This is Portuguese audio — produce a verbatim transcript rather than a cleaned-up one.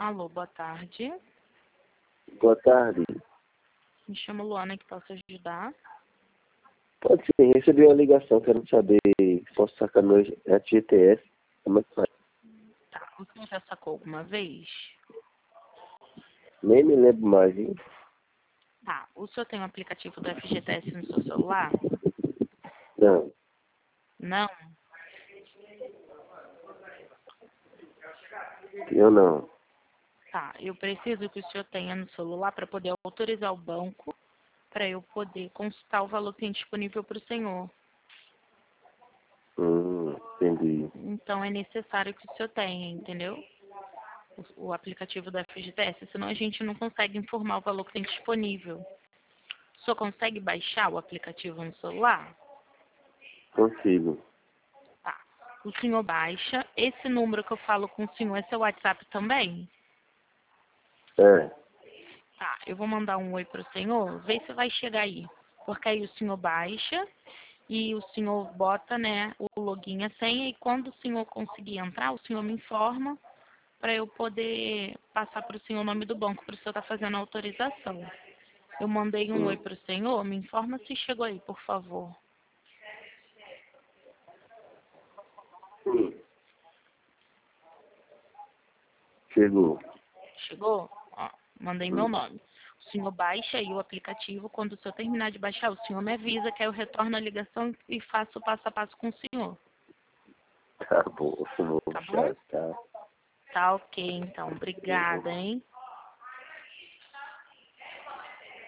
Alô, boa tarde. Boa tarde. Me chamo Luana, que posso ajudar? Pode sim, recebi uma ligação, quero saber se posso sacar meu F G T S. Como é que faz? Tá, o senhor já sacou alguma vez? Nem me lembro mais, hein? Tá, o senhor tem o aplicativo do F G T S no seu celular? Não, Não? eu não. Tá, eu preciso que o senhor tenha no celular para poder autorizar o banco, para eu poder consultar o valor que tem disponível para o senhor. Hum, entendi. Então é necessário que o senhor tenha, entendeu? O, o aplicativo do F G T S, senão a gente não consegue informar o valor que tem disponível. O senhor consegue baixar o aplicativo no celular? Consigo. Tá. O senhor baixa. Esse número que eu falo com o senhor é seu WhatsApp também? É. Tá, eu vou mandar um oi pro senhor, vê se vai chegar aí. Porque aí o senhor baixa e o senhor bota, né, o login e a senha, e quando o senhor conseguir entrar, o senhor me informa para eu poder passar para o senhor o nome do banco, para o senhor estar fazendo a autorização. Eu mandei um oi Hum. pro senhor, me informa se chegou aí, por favor. Hum. Chegou. Chegou? Ó, mandei meu Hum. nome. O senhor baixa aí o aplicativo. Quando o senhor terminar de baixar, o senhor me avisa que aí eu retorno a ligação e faço o passo a passo com o senhor. Tá bom, vou Tá bom? baixar, tá? Tá ok, então. Obrigada, hein?